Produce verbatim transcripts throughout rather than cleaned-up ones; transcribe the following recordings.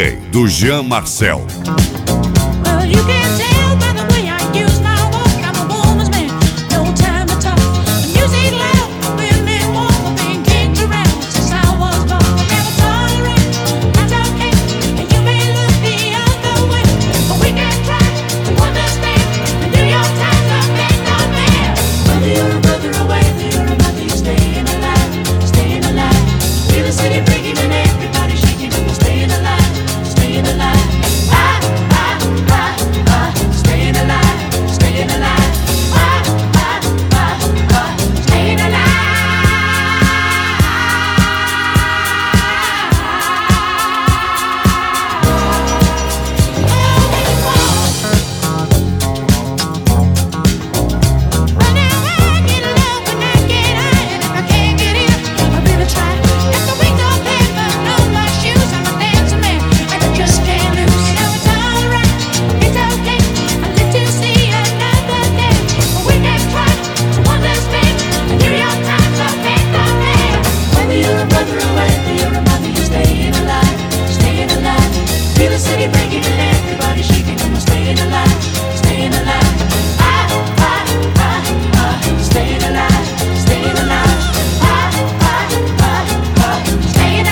J do Jean Marcel. Well, you can tell by the way I use my walk, I'm a woman's man, no time to talk. The music loud, women walk, I've been kicked around since I was born. I never tolerate, that's okay, and you may look the other way, but we can try to understand the New York Times are based on man. Whether you're a brother or whether you're a mother, you're staying alive, staying alive. Feel the city breaking and everybody shaking, and we're staying alive, staying alive. I, I, I, I, staying alive, staying alive. I, I, I, I, staying alive. Well, now I get low when I get high, and if I can't get in, I really try. Got the wings of heaven on my shoes, I'm a dancing man, and I just can't lose. Now it's alright, it's okay, I live to see another day, but we can try to understand the New York Times are based on man. Whether you're a brother or whether you're a mother, you're staying alive, staying alive. Feel the city breaking and everybody shaking, and we're staying alive, staying alive. I, I, I, I, staying alive, staying alive. I, I, I, I, staying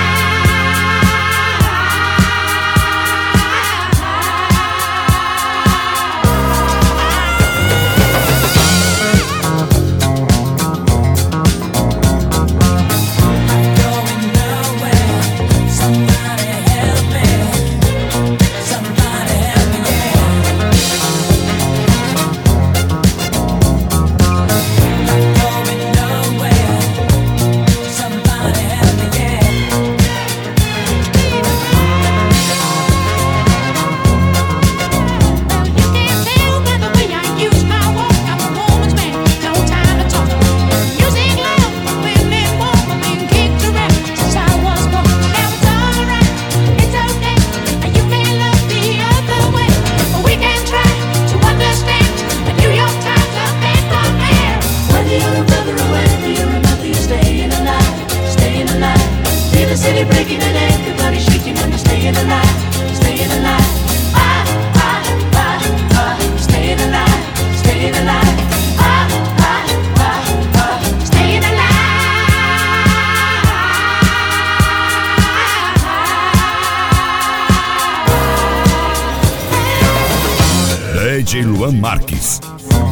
Well, you can tell by the way I use my walk, I'm a woman's man, no time to talk. Music loud, women walk, I've been kicked around since I was born. Now it's alright, it's okay, and you may look the other way, but we can try to understand the New York Times are based on man. Whether you're a brother or whether you're a mother, you're staying alive, staying alive. Feel the city breaking and everybody shaking, and you're staying alive, staying alive. I, I, I, I, staying alive, staying alive. I, I, I, I, staying alive. D J Luan Marques.